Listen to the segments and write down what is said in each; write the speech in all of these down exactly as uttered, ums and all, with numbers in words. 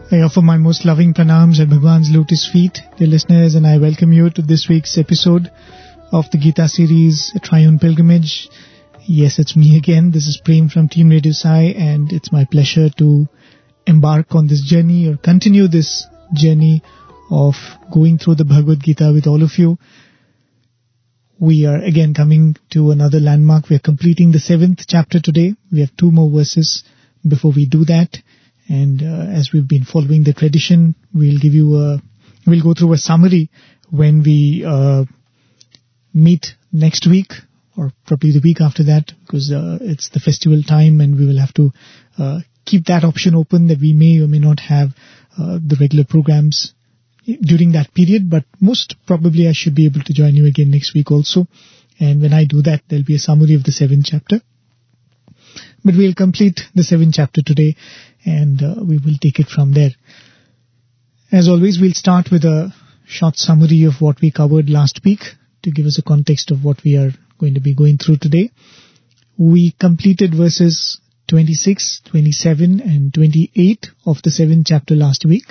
I offer my most loving pranams at Bhagwan's lotus feet, dear listeners, and I welcome you to this week's episode of the Gita series, Triune Pilgrimage. Yes, it's me again. This is Prem from Team Radio Sai, and it's my pleasure to embark on this journey or continue this journey of going through the Bhagavad Gita with all of you. We are again coming to another landmark. We are completing the seventh chapter today. We have two more verses before we do that. And uh, as we've been following the tradition, we'll give you a, we'll go through a summary when we uh, meet next week, or probably the week after that, because uh, it's the festival time, and we will have to uh, keep that option open that we may or may not have uh, the regular programs during that period. But most probably I should be able to join you again next week also. And when I do that, there'll be a summary of the seventh chapter. But we'll complete the seventh chapter today, and uh, we will take it from there. As always, we'll start with a short summary of what we covered last week to give us a context of what we are going to be going through today. We completed verses twenty-six, twenty-seven and twenty-eight of the seventh chapter last week.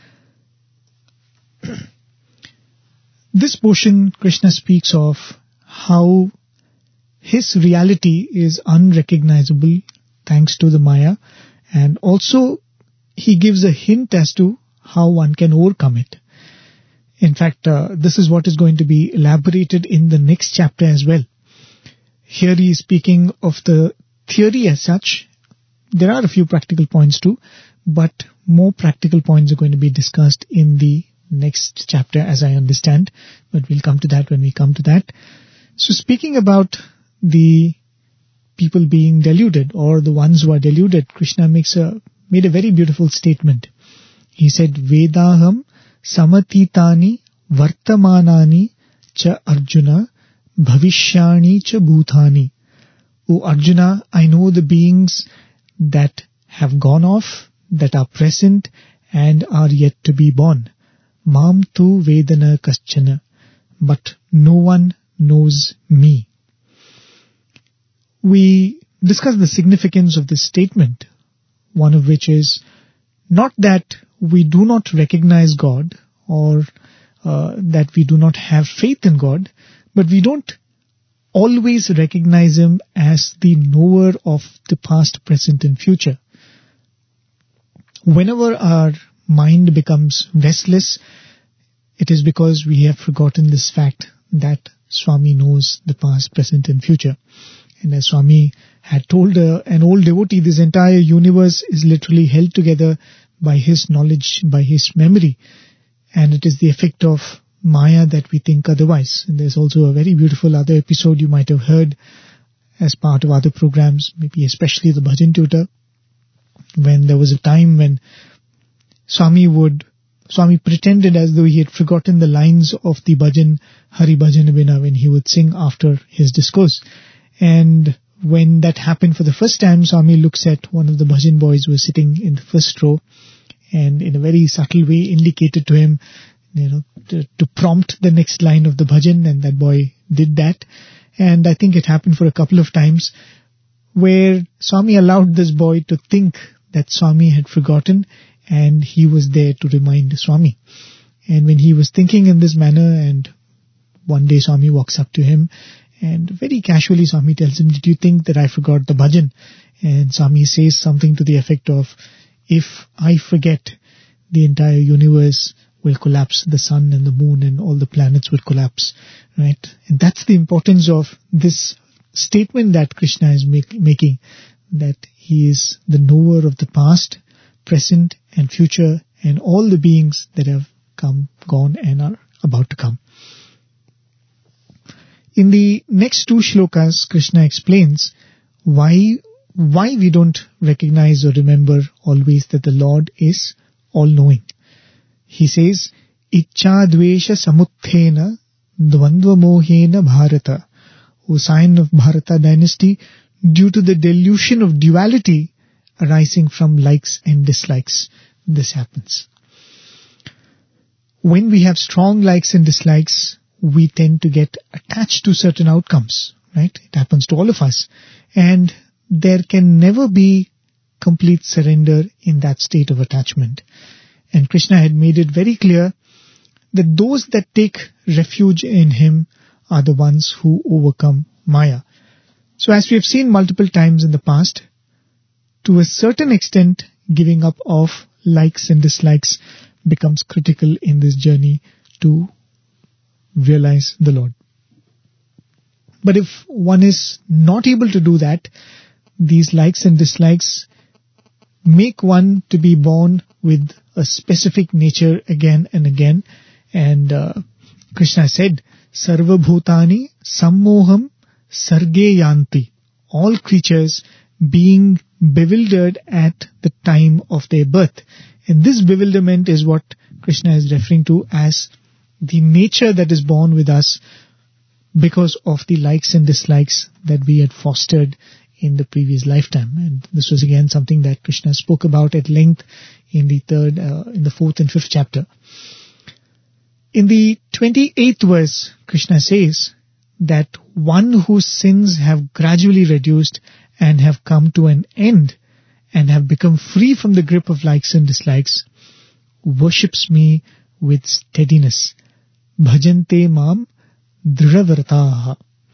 This portion, Krishna speaks of how his reality is unrecognizable thanks to the Maya, and also he gives a hint as to how one can overcome it. In fact, uh, this is what is going to be elaborated in the next chapter as well. Here he is speaking of the theory as such. There are a few practical points too, but more practical points are going to be discussed in the next chapter, as I understand, but we'll come to that when we come to that. So speaking about the people being deluded, or the ones who are deluded, Krishna makes a made a very beautiful statement. He said, Vedaham samatitani vartamanani cha Arjuna bhavishyani cha bhutani. O Arjuna, I know the beings that have gone off, that are present, and are yet to be born. Mam tu vedana kaschana. But no one knows me. We discussed the significance of this statement, one of which is not that we do not recognize God, or uh, that we do not have faith in God, but we don't always recognize Him as the knower of the past, present and future. Whenever our mind becomes restless, it is because we have forgotten this fact that Swami knows the past, present and future. And as Swami had told uh, an old devotee, this entire universe is literally held together by his knowledge, by his memory. And it is the effect of Maya that we think otherwise. And there's also a very beautiful other episode you might have heard as part of other programs, maybe especially the Bhajan Tutor, when there was a time when Swami would Swami pretended as though he had forgotten the lines of the bhajan, Hari Bhajan Bina, when he would sing after his discourse. And when that happened for the first time, Swami looks at one of the bhajan boys who was sitting in the first row, and in a very subtle way indicated to him, you know, to, to prompt the next line of the bhajan, and that boy did that. And I think it happened for a couple of times, where Swami allowed this boy to think that Swami had forgotten, and he was there to remind Swami. And when he was thinking in this manner, and one day Swami walks up to him, and very casually Swami tells him, did you think that I forgot the bhajan? And Swami says something to the effect of, if I forget, the entire universe will collapse, the sun and the moon and all the planets will collapse, right? And that's the importance of this statement that Krishna is make, making, that he is the knower of the past, present and future, and all the beings that have come, gone and are about to come. In the next two shlokas, Krishna explains why why we don't recognize or remember always that the Lord is all-knowing. He says, Ichcha dvesha samuthena dvandva mohena bharata. O sign of Bharata dynasty, due to the delusion of duality arising from likes and dislikes, this happens. When we have strong likes and dislikes, we tend to get attached to certain outcomes, right? It happens to all of us. And there can never be complete surrender in that state of attachment. And Krishna had made it very clear that those that take refuge in him are the ones who overcome Maya. So as we have seen multiple times in the past, to a certain extent, giving up of likes and dislikes becomes critical in this journey to realize the Lord. But if one is not able to do that, these likes and dislikes make one to be born with a specific nature again and again. And uh, Krishna said, Sarva Bhutani Sammoham Sarge Yanti. All creatures being bewildered at the time of their birth. And this bewilderment is what Krishna is referring to as the nature that is born with us because of the likes and dislikes that we had fostered in the previous lifetime. And this was again something that Krishna spoke about at length in the third, uh, in the fourth and fifth chapter. In the twenty-eighth verse, Krishna says that one whose sins have gradually reduced and have come to an end and have become free from the grip of likes and dislikes worships me with steadiness. Bhajante mam dhridavrataha.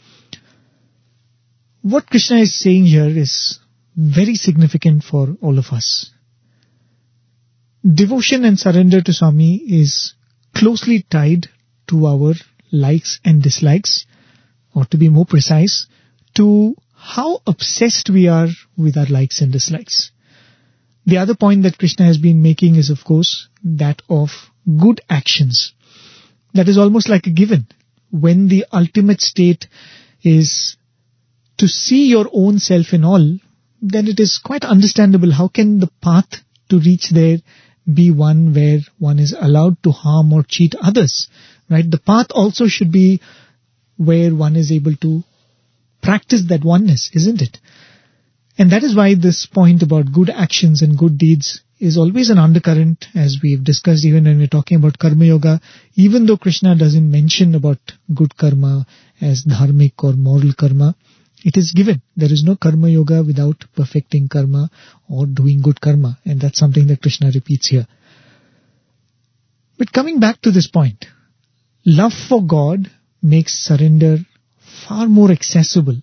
What Krishna is saying here is very significant for all of us. Devotion and surrender to Swami is closely tied to our likes and dislikes, or to be more precise, to how obsessed we are with our likes and dislikes. The other point that Krishna has been making is, of course, that of good actions. That is almost like a given. When the ultimate state is to see your own self in all, then it is quite understandable how can the path to reach there be one where one is allowed to harm or cheat others, right? The path also should be where one is able to practice that oneness, isn't it? And that is why this point about good actions and good deeds is always an undercurrent, as we've discussed even when we're talking about karma yoga. Even though Krishna doesn't mention about good karma as dharmic or moral karma, it is given. There is no karma yoga without perfecting karma or doing good karma. And that's something that Krishna repeats here. But coming back to this point, love for God makes surrender far more accessible.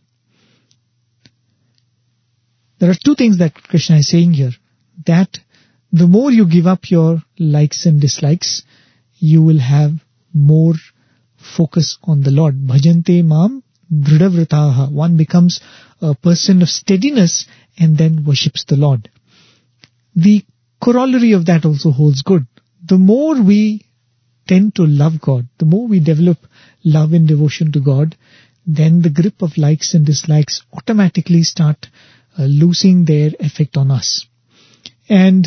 There are two things that Krishna is saying here. That the more you give up your likes and dislikes, you will have more focus on the Lord. Bhajante mam dhridavrataha. One becomes a person of steadiness and then worships the Lord. The corollary of that also holds good. The more we tend to love God, the more we develop love and devotion to God, then the grip of likes and dislikes automatically start uh, losing their effect on us. And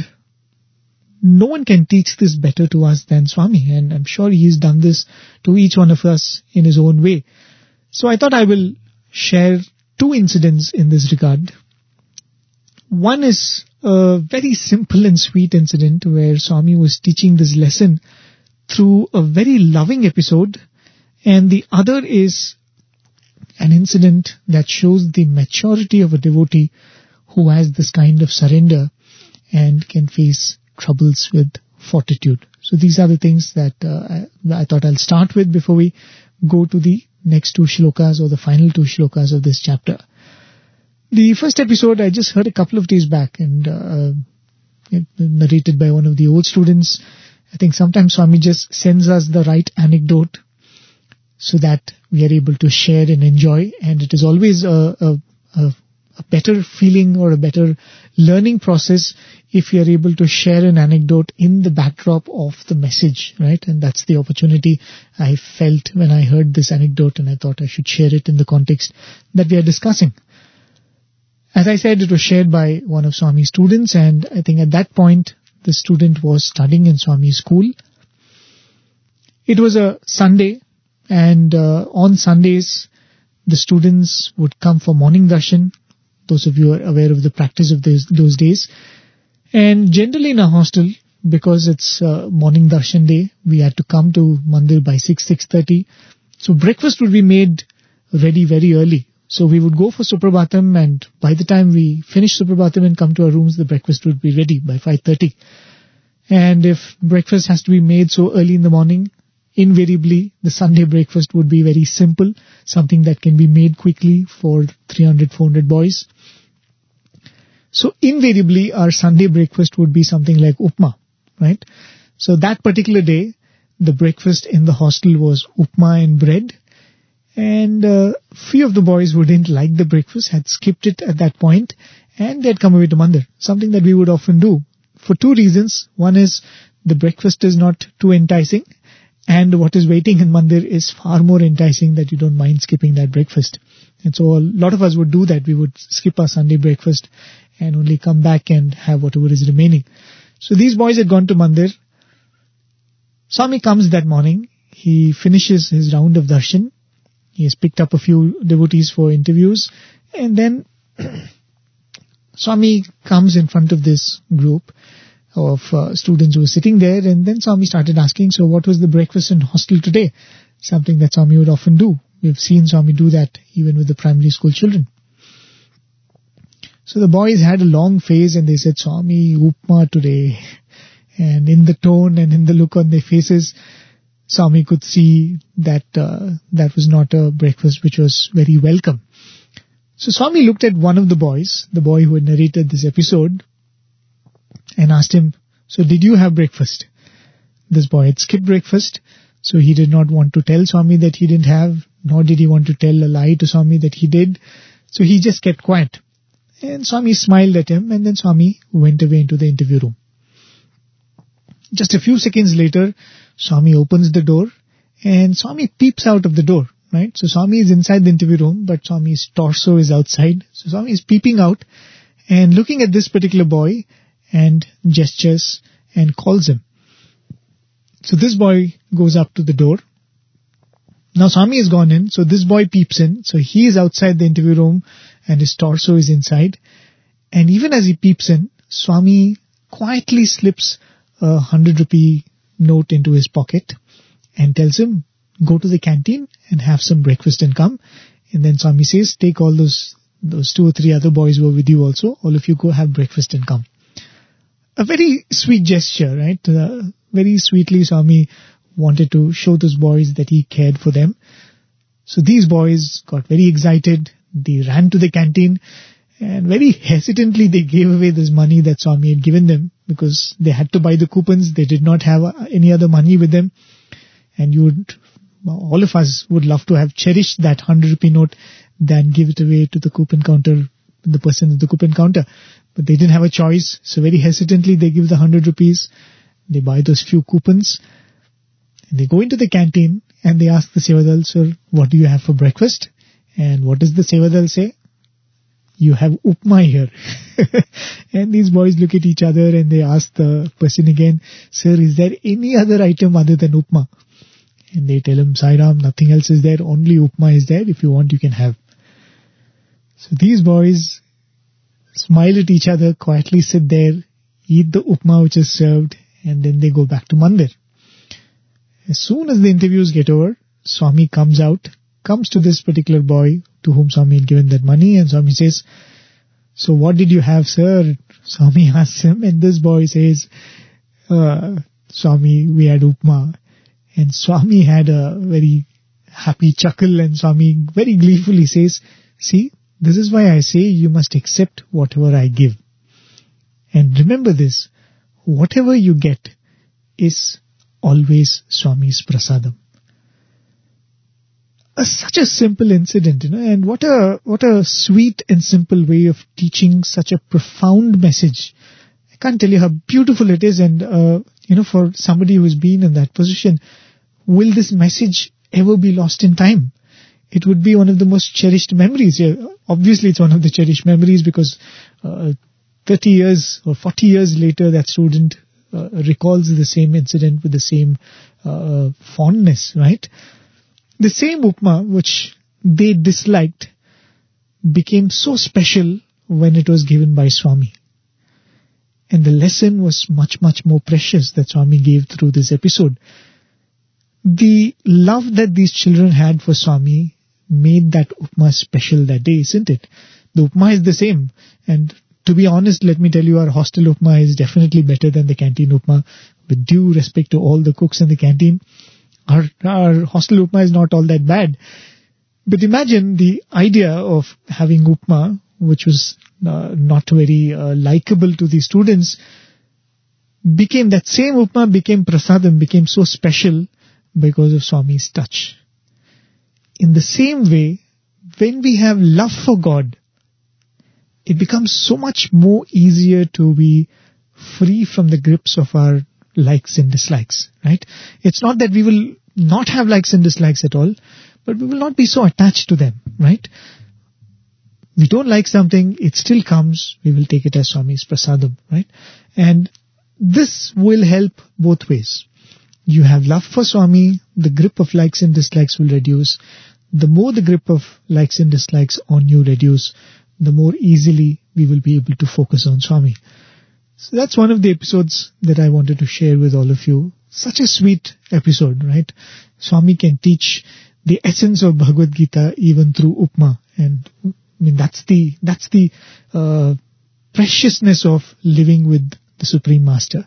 no one can teach this better to us than Swami, and I'm sure he's done this to each one of us in his own way. So I thought I will share two incidents in this regard. One is a very simple and sweet incident where Swami was teaching this lesson through a very loving episode, and the other is an incident that shows the maturity of a devotee who has this kind of surrender and can face troubles with fortitude. So these are the things that uh, I, I thought I'll start with before we go to the next two shlokas or the final two shlokas of this chapter. The first episode I just heard a couple of days back, and uh, it, narrated by one of the old students. I think sometimes Swami just sends us the right anecdote so that we are able to share and enjoy, and it is always a, a, a, a better feeling or a better learning process if you are able to share an anecdote in the backdrop of the message, right? And that's the opportunity I felt when I heard this anecdote, and I thought I should share it in the context that we are discussing. As I said, it was shared by one of Swami's students, and I think at that point the student was studying in Swami's school. It was a Sunday, and uh, on Sundays the students would come for morning darshan. Those of you are aware of the practice of those, those days. And generally in a hostel, because it's uh, morning darshan day, we had to come to mandir by six, six thirty. So breakfast would be made ready very early. So we would go for Suprabhatam, and by the time we finish Suprabhatam and come to our rooms, the breakfast would be ready by five thirty. And if breakfast has to be made so early in the morning, invariably the Sunday breakfast would be very simple, something that can be made quickly for three hundred, four hundred boys. So invariably our Sunday breakfast would be something like upma, right? So that particular day, the breakfast in the hostel was upma and bread. And uh, few of the boys who didn't like the breakfast had skipped it at that point, and they had come away to mandir, something that we would often do. For two reasons. One is the breakfast is not too enticing, and what is waiting in mandir is far more enticing that you don't mind skipping that breakfast. And so a lot of us would do that. We would skip our Sunday breakfast and only come back and have whatever is remaining. So these boys had gone to mandir. Swami comes that morning. He finishes his round of darshan. He has picked up a few devotees for interviews, and then Swami comes in front of this group of uh, students who were sitting there, and then Swami started asking, so what was the breakfast in hostel today? Something that Swami would often do. We've seen Swami do that even with the primary school children. So the boys had a long face and they said, Swami, upma today. And in the tone and in the look on their faces, Swami could see that uh, that was not a breakfast which was very welcome. So Swami looked at one of the boys, the boy who had narrated this episode, and asked him, so did you have breakfast? This boy had skipped breakfast, so he did not want to tell Swami that he didn't have, nor did he want to tell a lie to Swami that he did. So he just kept quiet. And Swami smiled at him, and then Swami went away into the interview room. Just a few seconds later, Swami opens the door, and Swami peeps out of the door. Right? So Swami is inside the interview room, but Swami's torso is outside. So Swami is peeping out and looking at this particular boy and gestures and calls him. So this boy goes up to the door. Now Swami has gone in, so this boy peeps in. So he is outside the interview room and his torso is inside. And even as he peeps in, Swami quietly slips a hundred rupee note into his pocket and tells him, go to the canteen and have some breakfast and come. And then Swami says, take all those those two or three other boys who are with you also. All of you go have breakfast and come. A very sweet gesture, right? Uh, very sweetly Swami wanted to show those boys that he cared for them. So these boys got very excited. They ran to the canteen and very hesitantly they gave away this money that Swami had given them because they had to buy the coupons. They did not have any other money with them. And you would... all of us would love to have cherished that one hundred rupee note than give it away to the coupon counter, the person at the coupon counter. But they didn't have a choice, so very hesitantly they give the one hundred rupees, they buy those few coupons, and they go into the canteen and they ask the Sevadal, sir, what do you have for breakfast? And what does the Sevadal say? You have upma here. And these boys look at each other and they ask the person again, sir, is there any other item other than upma? And they tell him, Sai Ram, nothing else is there, only upma is there. If you want, you can have. So these boys smile at each other, quietly sit there, eat the upma which is served, and then they go back to mandir. As soon as the interviews get over, Swami comes out, comes to this particular boy to whom Swami had given that money, and Swami says, so what did you have, sir? Swami asks him, and this boy says, uh, Swami, we had upma. And Swami had a very happy chuckle, and Swami very gleefully says, see, this is why I say you must accept whatever I give. And remember this, whatever you get is always Swami's prasadam. A, such a simple incident, you know, and what a what a sweet and simple way of teaching such a profound message. I can't tell you how beautiful it is, and uh, you know, for somebody who has been in that position, will this message ever be lost in time? It would be one of the most cherished memories. Yeah, obviously, it's one of the cherished memories because uh, thirty years or forty years later, that student uh, recalls the same incident with the same uh, fondness, right? The same upma which they disliked became so special when it was given by Swami. And the lesson was much, much more precious that Swami gave through this episode. The love that these children had for Swami made that upma special that day, isn't it? The upma is the same. And To be honest, let me tell you, our hostel upma is definitely better than the canteen upma. With due respect to all the cooks in the canteen, our, our hostel upma is not all that bad. But imagine the idea of having upma, which was uh, not very uh, likable to the students, became, that same upma became prasadam, became so special because of Swami's touch. In the same way, when we have love for God, it becomes so much more easier to be free from the grips of our likes and dislikes, right? It's not that we will not have likes and dislikes at all, but we will not be so attached to them, right? We don't like something, it still comes, we will take it as Swami's prasadam, right? And this will help both ways. You have love for Swami, the grip of likes and dislikes will reduce. The more the grip of likes and dislikes on you reduce, the more easily we will be able to focus on Swami. So that's one of the episodes that I wanted to share with all of you. Such a sweet episode, right? Swami can teach the essence of Bhagavad Gita even through upma. And I mean, that's the, that's the uh, preciousness of living with the Supreme Master.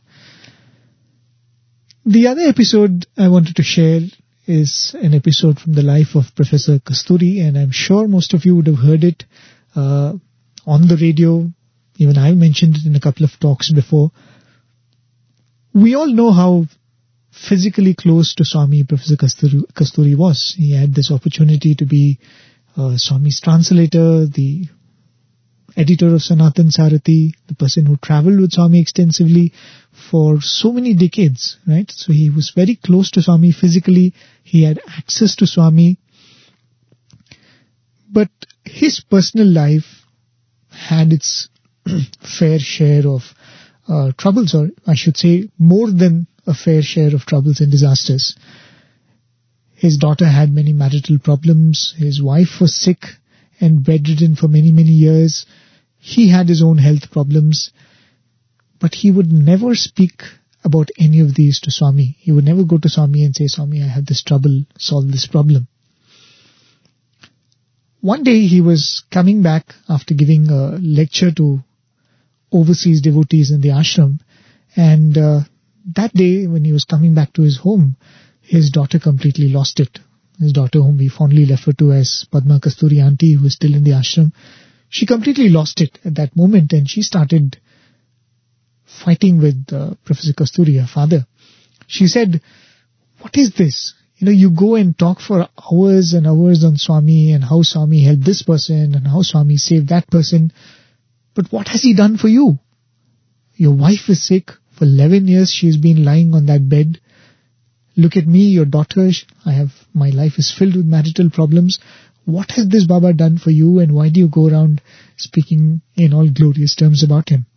The other episode I wanted to share is an episode from the life of Professor Kasturi, and I'm sure most of you would have heard it uh, on the radio. Even I mentioned it in a couple of talks before. We all know how physically close to Swami Professor Kasturi, Kasturi was. He had this opportunity to be uh, Swami's translator, the editor of Sanatan Sarathi, the person who traveled with Swami extensively for so many decades, right? So he was very close to Swami physically. He had access to Swami. But his personal life had its fair share of uh, troubles, or I should say more than a fair share of troubles and disasters. His daughter had many marital problems. His wife was sick and bedridden for many, many years. He had his own health problems. But he would never speak about any of these to Swami. He would never go to Swami and say, Swami, I have this trouble, solve this problem. One day he was coming back after giving a lecture to overseas devotees in the ashram, and uh, that day when he was coming back to his home, his daughter completely lost it. His daughter, whom we fondly refer to as Padma Kasturi Aunty, who is still in the ashram, she completely lost it at that moment, and she started fighting with uh, Professor Kasturi, her father. She said, what is this? You know, you go and talk for hours and hours on Swami and how Swami helped this person and how Swami saved that person. But what has he done for you? Your wife is sick. For eleven years she has been lying on that bed. Look at me, your daughter. I have, my life is filled with marital problems. What has this Baba done for you, and why do you go around speaking in all glorious terms about him?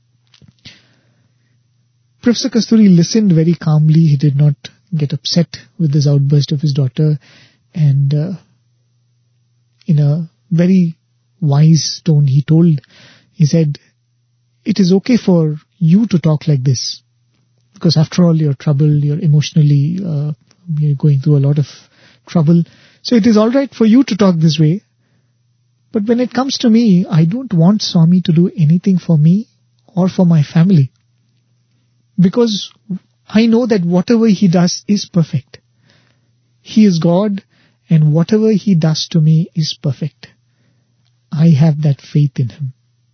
Professor Kasturi listened very calmly. He did not get upset with this outburst of his daughter, and uh, in a very wise tone he told, he said, it is okay for you to talk like this, because after all you're troubled, you're emotionally uh, you're going through a lot of trouble, so it is all right for you to talk this way. But when it comes to me, I don't want Swami to do anything for me or for my family, because I know that whatever he does is perfect. He is God, and whatever he does to me is perfect. I have that faith in him.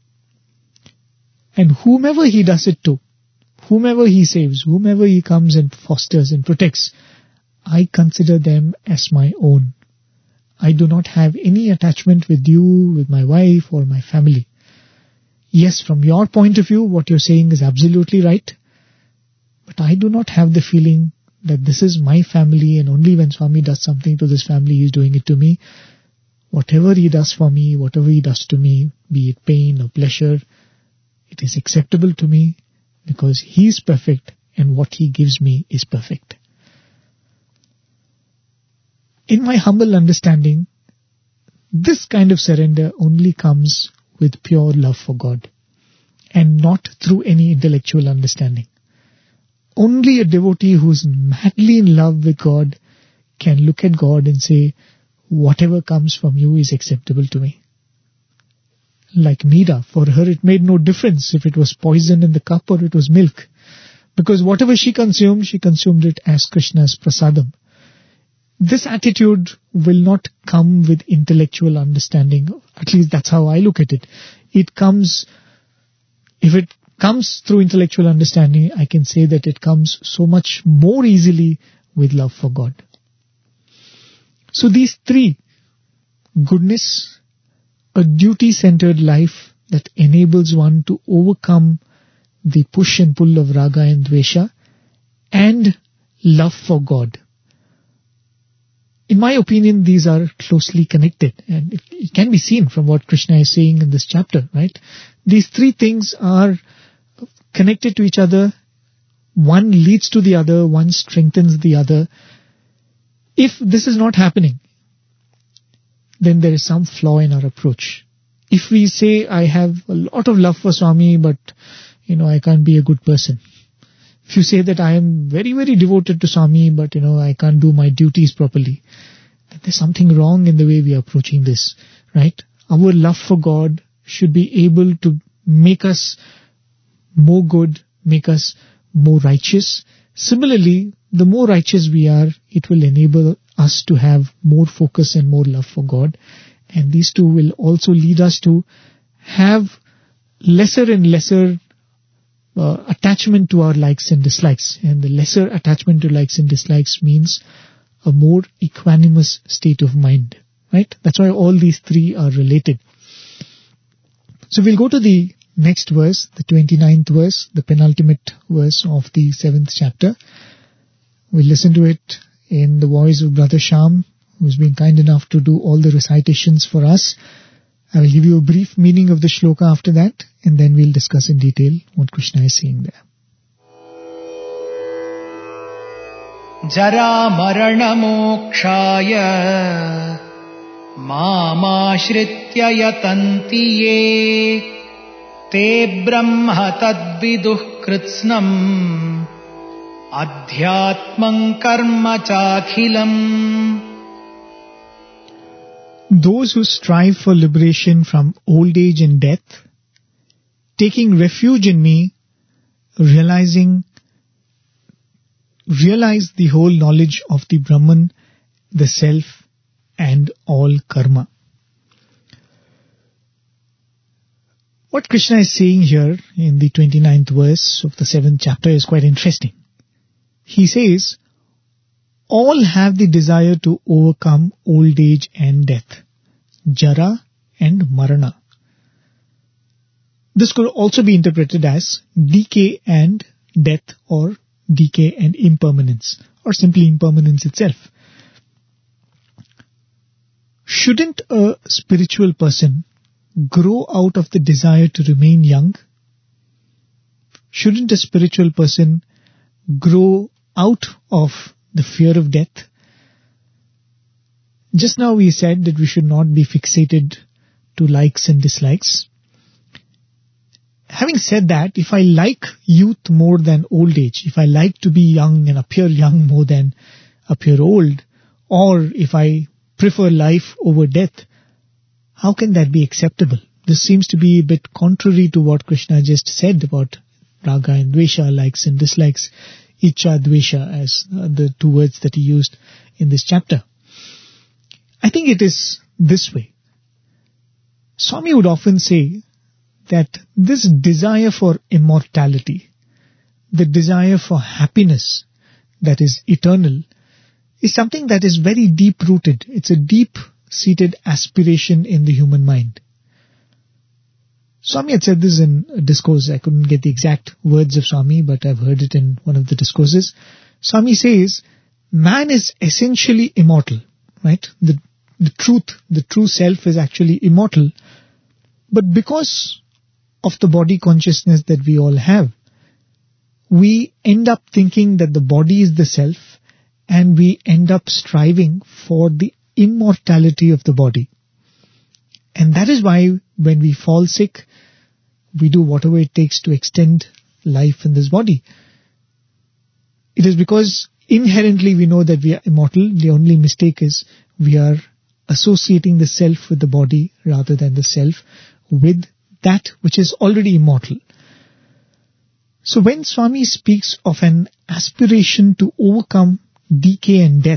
And whomever he does it to, whomever he saves, whomever he comes and fosters and protects, I consider them as my own. I do not have any attachment with you, with my wife or my family. Yes, from your point of view, what you're saying is absolutely right. But I do not have the feeling that this is my family, and only when Swami does something to this family, he is doing it to me. Whatever he does for me, whatever he does to me, be it pain or pleasure, it is acceptable to me because he is perfect and what he gives me is perfect. In my humble understanding, this kind of surrender only comes with pure love for God and not through any intellectual understanding. Only a devotee who is madly in love with God can look at God and say, whatever comes from you is acceptable to me. like Meera. For her, it made no difference if it was poison in the cup or it was milk. Because whatever she consumed, she consumed it as Krishna's prasadam. This attitude will not come with intellectual understanding. At least that's how I look at it. It comes, if it comes through intellectual understanding, I can say that it comes so much more easily with love for God. So these three, goodness, a duty-centered life that enables one to overcome the push and pull of raga and dvesha, and love for God. In my opinion, these are closely connected, and it, it can be seen from what Krishna is saying in this chapter, right? These three things are connected to each other. One leads to the other, one strengthens the other. If this is not happening, then there is some flaw in our approach. If we say, I have a lot of love for Swami, but you know, I can't be a good person. If you say that I am very, very devoted to Swami, but you know, I can't do my duties properly, then there's something wrong in the way we are approaching this, right? Our love for God should be able to make us more good, make us more righteous. Similarly, the more righteous we are, it will enable us to have more focus and more love for God. And these two will also lead us to have lesser and lesser Uh, attachment to our likes and dislikes. And the lesser attachment to likes and dislikes means a more equanimous state of mind, right? That's why all these three are related. So we'll go to the next verse, the twenty-ninth verse, the penultimate verse of the seventh chapter. We'll listen to it in the voice of Brother Shyam, who's been kind enough to do all the recitations for us. I will give you a brief meaning of the shloka after that, and then we'll discuss in detail what Krishna is saying there. Jara marana mokshaya mamashritya yatanti ye te brahma tadviduh kritsnam adhyatmam karma chakhilam. Those who strive for liberation from old age and death, taking refuge in me, realizing, realize the whole knowledge of the Brahman, the Self, and all karma. What Krishna is saying here in the twenty-ninth verse of the seventh chapter is quite interesting. He says, all have the desire to overcome old age and death, jara and marana. This could also be interpreted as decay and death, or decay and impermanence, or simply impermanence itself. Shouldn't a spiritual person grow out of the desire to remain young? Shouldn't a spiritual person grow out of the fear of death? Just now we said that we should not be fixated to likes and dislikes. Having said that, if I like youth more than old age, if I like to be young and appear young more than appear old, or if I prefer life over death, how can that be acceptable? This seems to be a bit contrary to what Krishna just said about raga and dvesha, likes and dislikes, ichcha, dvesha, as the two words that he used in this chapter. I think it is this way. Swami would often say that this desire for immortality, the desire for happiness that is eternal, is something that is very deep-rooted. It's a deep-seated aspiration in the human mind. Swami had said this in a discourse. I couldn't get the exact words of Swami, but I've heard it in one of the discourses. Swami says, man is essentially immortal, right? The, the truth, the true self is actually immortal. But because of the body consciousness that we all have, we end up thinking that the body is the self, and we end up striving for the immortality of the body. And that is why when we fall sick, we do whatever it takes to extend life in this body. It is because inherently we know that we are immortal. The only mistake is we are associating the self with the body rather than the self with that which is already immortal. So when Swami speaks of an aspiration to overcome decay and death,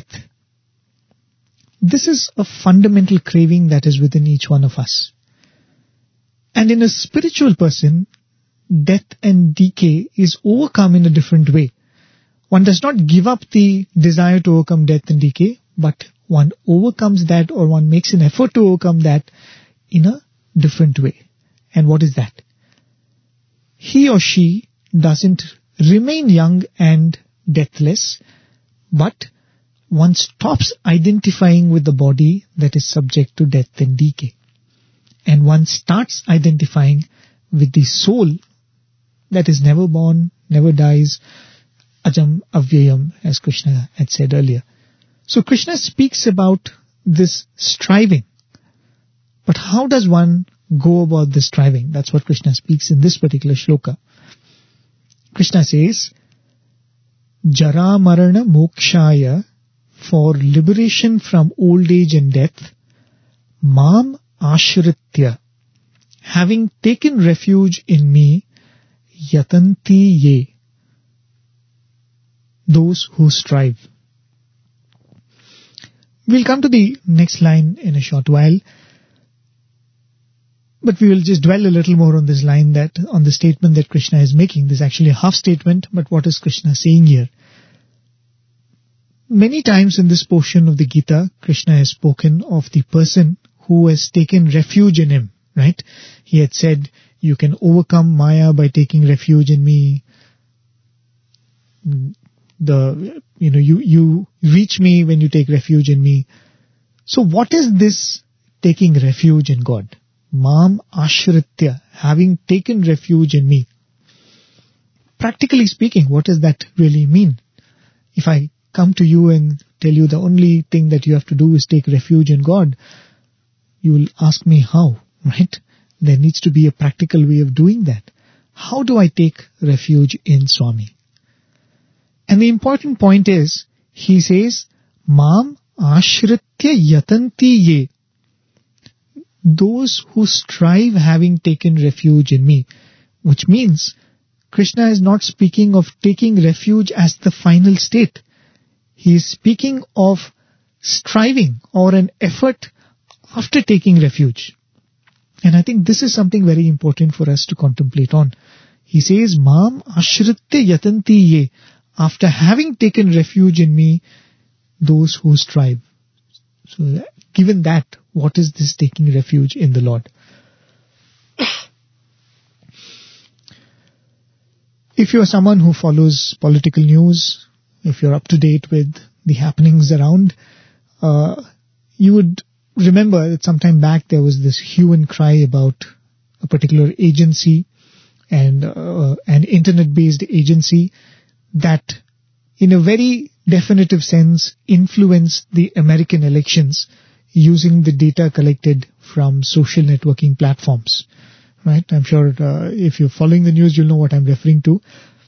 this is a fundamental craving that is within each one of us. And in a spiritual person, death and decay is overcome in a different way. One does not give up the desire to overcome death and decay, but one overcomes that, or one makes an effort to overcome that in a different way. And what is that? He or she doesn't remain young and deathless, but one stops identifying with the body that is subject to death and decay. And one starts identifying with the soul that is never born, never dies, ajam avyayam, as Krishna had said earlier. So Krishna speaks about this striving. But how does one go about this striving? That's what Krishna speaks in this particular shloka. Krishna says, Jara Marana Mokshaya, for liberation from old age and death, Mam Ashritya, having taken refuge in me, Yatanti Ye, those who strive. We'll come to the next line in a short while, but we will just dwell a little more on this line, that on the statement that Krishna is making. This is actually a half statement, but what is Krishna saying here? Many times in this portion of the Gita, Krishna has spoken of the person who has taken refuge in him, right? He had said, you can overcome Maya by taking refuge in me. The, you know, you, you reach me when you take refuge in me. So what is this taking refuge in God? Mam Ashritya, having taken refuge in me. Practically speaking, what does that really mean? If I come to you and tell you the only thing that you have to do is take refuge in God, you will ask me how, right? There needs to be a practical way of doing that. How do I take refuge in Swami? And the important point is, he says, Mam Ashritya Yatanti Ye, those who strive having taken refuge in me. Which means, Krishna is not speaking of taking refuge as the final state. He is speaking of striving or an effort after taking refuge. And I think this is something very important for us to contemplate on. He says, Mam Ashritya Yatanti Ye, after having taken refuge in me, those who strive. So, given that, what is this taking refuge in the Lord? If you are someone who follows political news, if you're up to date with the happenings around, uh, you would remember that some time back there was this hue and cry about a particular agency, and uh, an internet-based agency that in a very definitive sense influenced the American elections using the data collected from social networking platforms. Right? I'm sure uh, if you're following the news, you'll know what I'm referring to.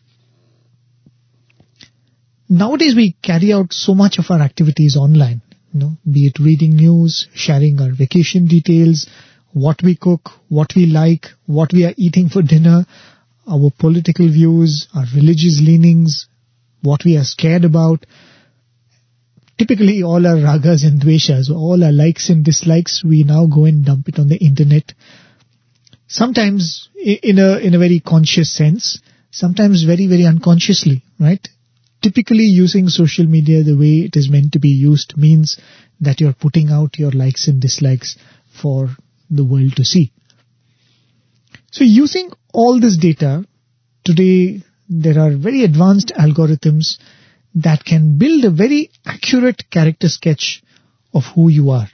Nowadays we carry out so much of our activities online, you know, be it reading news, sharing our vacation details, what we cook, what we like, what we are eating for dinner, our political views, our religious leanings, what we are scared about. Typically all our ragas and dveshas, all our likes and dislikes, we now go and dump it on the internet. Sometimes in a in a very conscious sense, sometimes very, very unconsciously, right? Typically using social media the way it is meant to be used means that you're putting out your likes and dislikes for the world to see. So using all this data, today there are very advanced algorithms that can build a very accurate character sketch of who you are.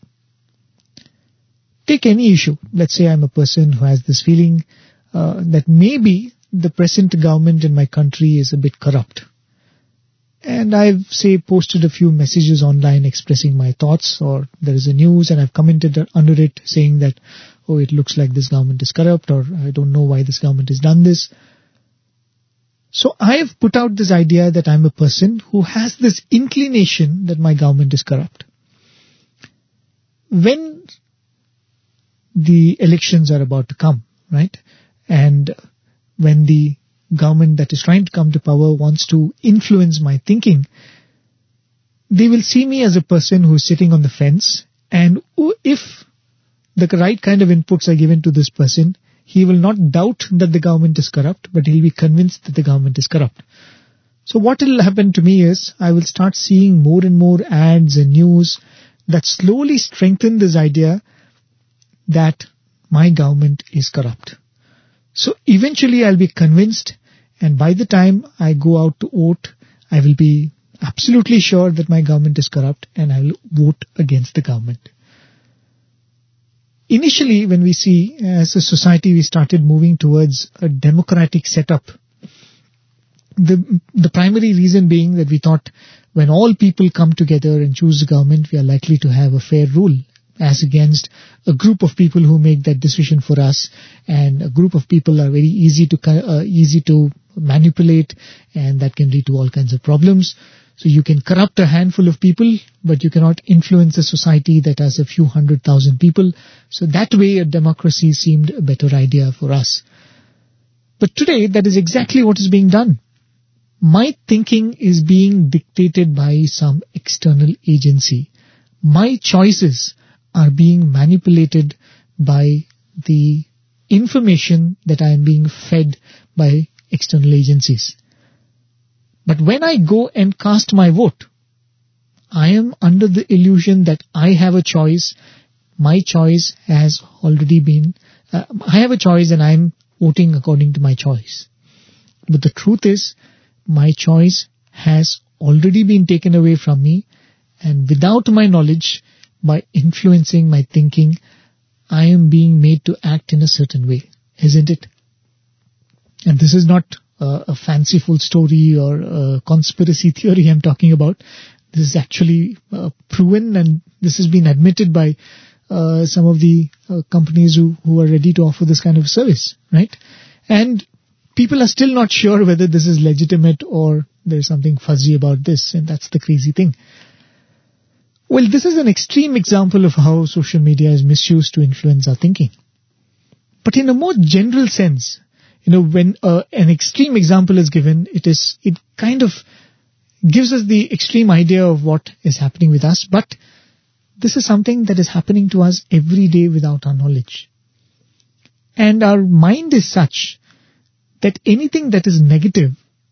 Take any issue. Let's say I'm a person who has this feeling uh, that maybe the present government in my country is a bit corrupt. And I've, say, posted a few messages online expressing my thoughts, or there is a news and I've commented under it saying that, oh, it looks like this government is corrupt, or I don't know why this government has done this. So I have put out this idea that I'm a person who has this inclination that my government is corrupt. When the elections are about to come, right? And when the government that is trying to come to power wants to influence my thinking, they will see me as a person who is sitting on the fence, and if the right kind of inputs are given to this person, he will not doubt that the government is corrupt, but he'll be convinced that the government is corrupt. So what will happen to me is, I will start seeing more and more ads and news that slowly strengthen this idea that my government is corrupt. So eventually I'll be convinced, and by the time I go out to vote, I will be absolutely sure that my government is corrupt, and I will vote against the government. Initially, when we see, as a society, we started moving towards a democratic setup, the the primary reason being that we thought when all people come together and choose the government, we are likely to have a fair rule, as against a group of people who make that decision for us, and a group of people are very easy to uh, easy to manipulate, and that can lead to all kinds of problems. So you can corrupt a handful of people, but you cannot influence a society that has a few hundred thousand people. So that way a democracy seemed a better idea for us. But today that is exactly what is being done. My thinking is being dictated by some external agency. My choices are being manipulated by the information that I am being fed by external agencies. But when I go and cast my vote, I am under the illusion that I have a choice. My choice has already been, uh, I have a choice and I am voting according to my choice. But the truth is, my choice has already been taken away from me, and without my knowledge, by influencing my thinking, I am being made to act in a certain way, isn't it? And this is not uh, a fanciful story or a conspiracy theory I'm talking about. This is actually uh, proven, and this has been admitted by uh, some of the uh, companies who, who are ready to offer this kind of service, right? And people are still not sure whether this is legitimate or there's something fuzzy about this, and that's the crazy thing. Well, this is an extreme example of how social media is misused to influence our thinking. But in a more general sense, you know, when uh, an extreme example is given, it is it kind of gives us the extreme idea of what is happening with us, but this is something that is happening to us every day without our knowledge. And our mind is such that anything that is negative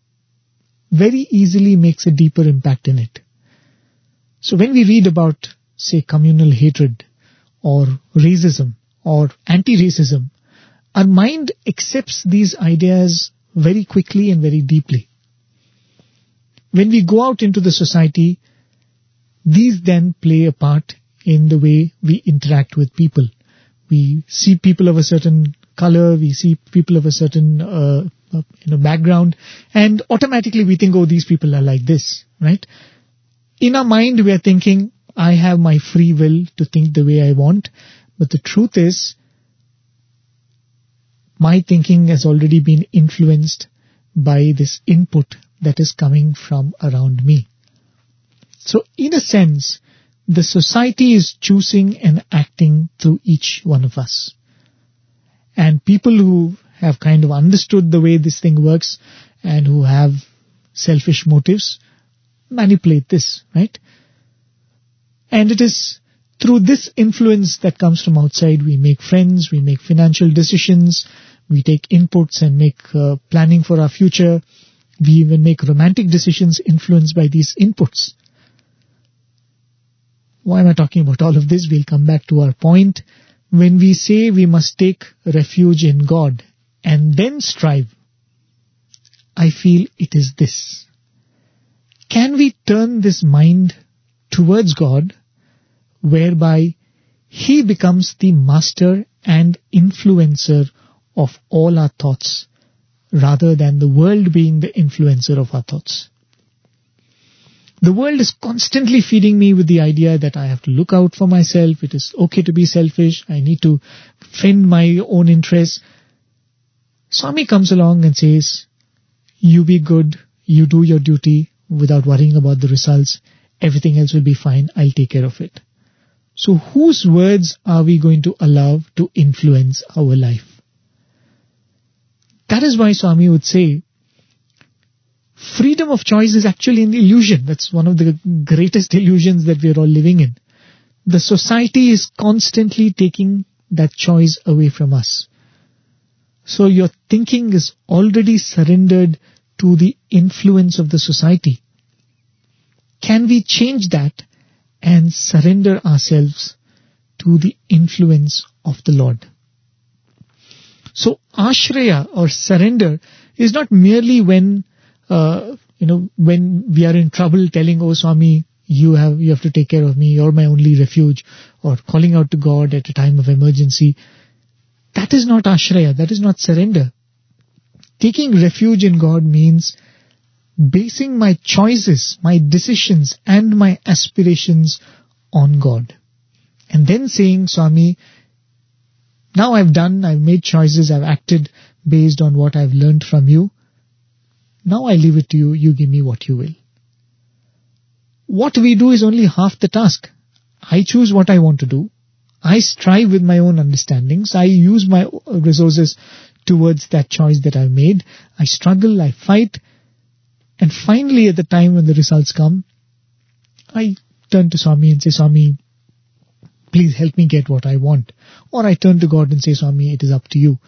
very easily makes a deeper impact in it. So when we read about, say, communal hatred or racism or anti-racism, our mind accepts these ideas very quickly and very deeply. When we go out into the society, these then play a part in the way we interact with people. We see people of a certain color, we see people of a certain uh, you know, background, and automatically we think, oh, these people are like this, right? In our mind, we are thinking, I have my free will to think the way I want, but the truth is, my thinking has already been influenced by this input that is coming from around me. So, in a sense, the society is choosing and acting through each one of us. And people who have kind of understood the way this thing works and who have selfish motives manipulate this, right? And it is through this influence that comes from outside we make friends, we make financial decisions, we take inputs and make uh, planning for our future. We even make romantic decisions influenced by these inputs. Why am I talking about all of this? We'll come back to our point. When we say we must take refuge in God and then strive, I feel it is this. Can we turn this mind towards God, whereby He becomes the master and influencer of all our thoughts, rather than the world being the influencer of our thoughts? The world is constantly feeding me with the idea that I have to look out for myself, it is okay to be selfish, I need to fend my own interests. Swami comes along and says, you be good, you do your duty without worrying about the results, everything else will be fine, I'll take care of it. So whose words are we going to allow to influence our life? That is why Swami would say, freedom of choice is actually an illusion. That's one of the greatest illusions that we are all living in. The society is constantly taking that choice away from us. So your thinking is already surrendered to the influence of the society. Can we change that and surrender ourselves to the influence of the Lord? So ashraya or surrender is not merely when uh, you know when we are in trouble, telling, "Oh Swami, you have you have to take care of me. You're my only refuge," or calling out to God at a time of emergency. That is not ashraya. That is not surrender. Taking refuge in God means basing my choices, my decisions, and my aspirations on God, and then saying, "Swami, now I've done, I've made choices, I've acted based on what I've learned from you. Now I leave it to you, you give me what you will." What we do is only half the task. I choose what I want to do. I strive with my own understandings. I use my resources towards that choice that I've made. I struggle, I fight. And finally, at the time when the results come, I turn to Swami and say, "Swami, please help me get what I want." Or I turn to God and say, "Swami, it is up to you."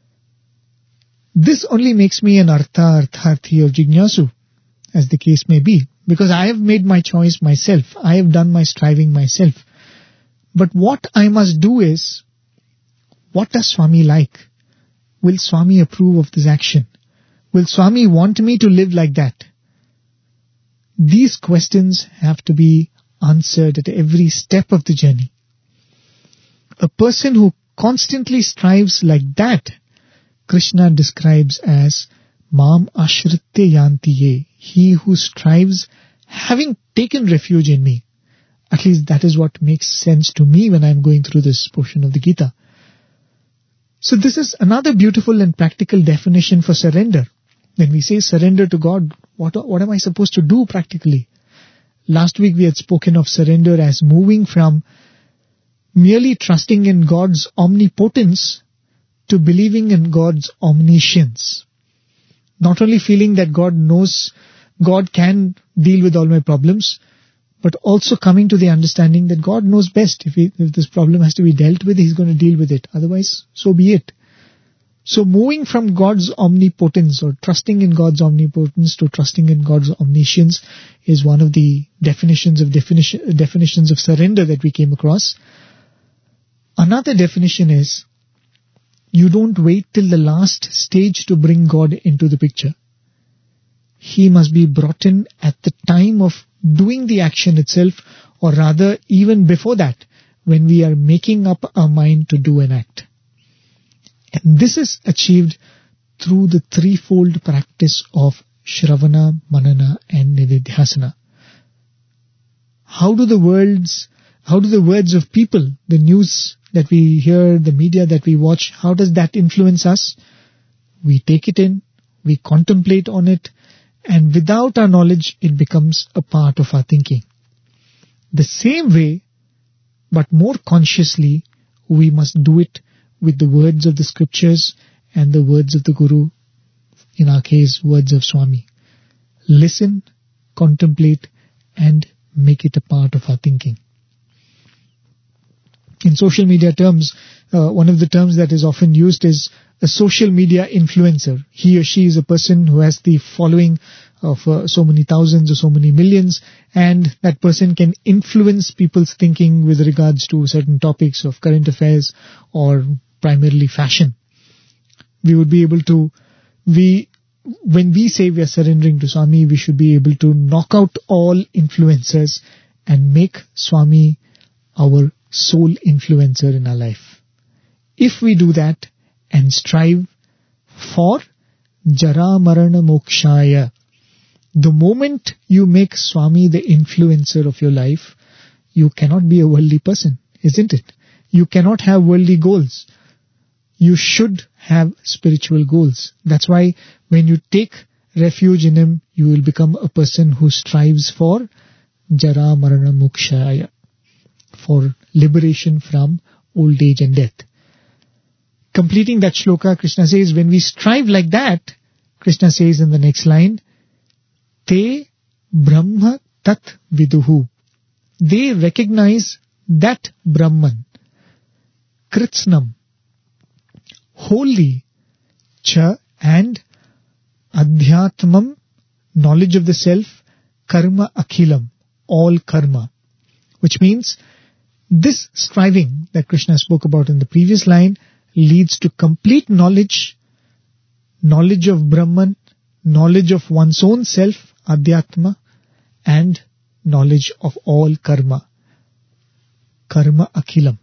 This only makes me an artha, artharthi or jignasu, as the case may be, because I have made my choice myself. I have done my striving myself. But what I must do is, what does Swami like? Will Swami approve of this action? Will Swami want me to live like that? These questions have to be answered at every step of the journey. A person who constantly strives like that, Krishna describes as Mam ashritya yanti ye, he who strives having taken refuge in me. At least that is what makes sense to me when I am going through this portion of the Gita. So this is another beautiful and practical definition for surrender. When we say surrender to God, what, what am I supposed to do practically? Last week we had spoken of surrender as moving from merely trusting in God's omnipotence to believing in God's omniscience. Not only feeling that God knows, God can deal with all my problems, but also coming to the understanding that God knows best. If, he, if this problem has to be dealt with, He's going to deal with it. Otherwise, so be it. So moving from God's omnipotence or trusting in God's omnipotence to trusting in God's omniscience is one of the definitions of definition, definitions of surrender that we came across. Another definition is, you don't wait till the last stage to bring God into the picture. He must be brought in at the time of doing the action itself, or rather even before that, when we are making up our mind to do an act. And this is achieved through the threefold practice of Shravana, Manana and Nididhyasana. How do the words, how do the words of people, the news that we hear, the media that we watch, how does that influence us? We take it in, we contemplate on it, and without our knowledge, it becomes a part of our thinking. The same way, but more consciously, we must do it with the words of the scriptures and the words of the Guru, in our case, words of Swami. Listen, contemplate, and make it a part of our thinking. In social media terms, uh, one of the terms that is often used is a social media influencer. He or she is a person who has the following of uh, so many thousands or so many millions, and that person can influence people's thinking with regards to certain topics of current affairs or primarily fashion. We would be able to, we, when we say we are surrendering to Swami, we should be able to knock out all influencers and make Swami our sole influencer in our life. If we do that and strive for Jara Marana Mokshaya, the moment you make Swami the influencer of your life, you cannot be a worldly person, isn't it? You cannot have worldly goals. You should have spiritual goals. That's why when you take refuge in Him, you will become a person who strives for Jara Marana Mokshaya, for liberation from old age and death. Completing that shloka, Krishna says, when we strive like that, Krishna says in the next line, Te Brahma Tat Viduhu. They recognize that Brahman, Kritsnam, holy, Cha, and Adhyatmam, knowledge of the self, Karma Akhilam, all karma. Which means this striving that Krishna spoke about in the previous line leads to complete knowledge, knowledge of Brahman, knowledge of one's own self, Adhyatma, and knowledge of all karma, Karma Akhilam.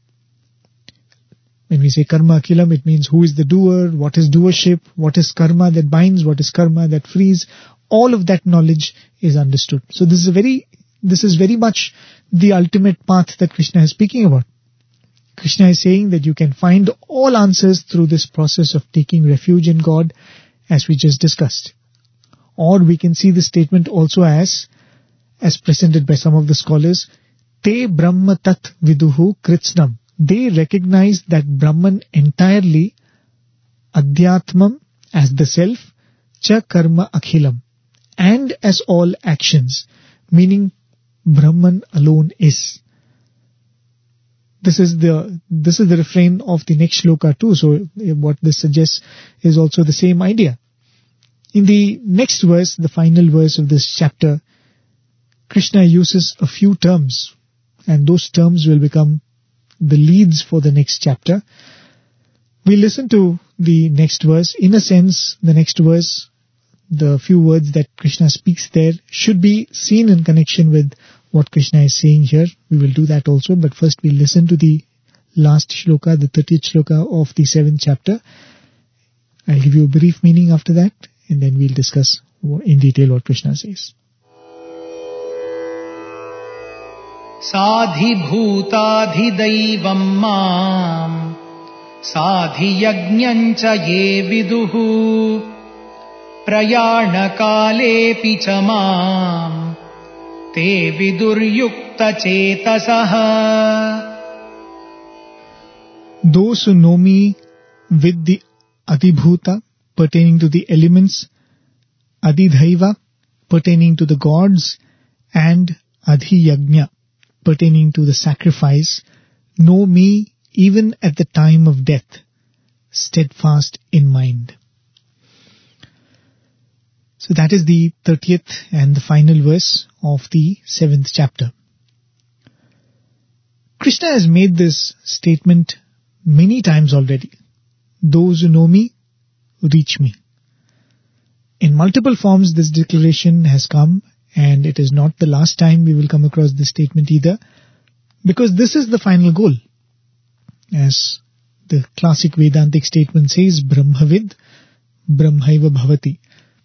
When we say Karma Akhilam, it means who is the doer, what is doership, what is karma that binds, what is karma that frees. All of that knowledge is understood. So this is a very, this is very much the ultimate path that Krishna is speaking about. Krishna is saying that you can find all answers through this process of taking refuge in God, as we just discussed. Or we can see this statement also as, as presented by some of the scholars, Te Brahma Tat Viduhu Kritsnam. They recognize that Brahman entirely, Adhyatmam, as the self, Cha Karma Akhilam, and as all actions, meaning Brahman alone is. This is the this is the refrain of the next shloka too. So what this suggests is also the same idea. In the next verse, the final verse of this chapter, Krishna uses a few terms, and those terms will become the leads for the next chapter. We listen to the next verse. In a sense, the next verse, the few words that Krishna speaks there should be seen in connection with what Krishna is saying here. We will do that also, but first we listen to the last shloka, the thirtieth shloka of the seventh chapter. I'll give you a brief meaning after that, and then we'll discuss in detail what Krishna says. साधिभूताधिदैवं मां साधियज्ञं च ये विदुः प्रयाणकालेऽपि च मां ते विदुर्युक्तचेतसः. Those who know me with the Adhibhuta, pertaining to the elements, Adhidhaiva, pertaining to the gods, and Adhiyajna, pertaining to the sacrifice, know me even at the time of death, steadfast in mind. So that is the thirtieth and the final verse of the seventh chapter. Krishna has made this statement many times already. Those who know me, reach me. In multiple forms this declaration has come, and it is not the last time we will come across this statement either, because this is the final goal. As the classic Vedantic statement says, Brahmavid, Brahmaiva Bhavati.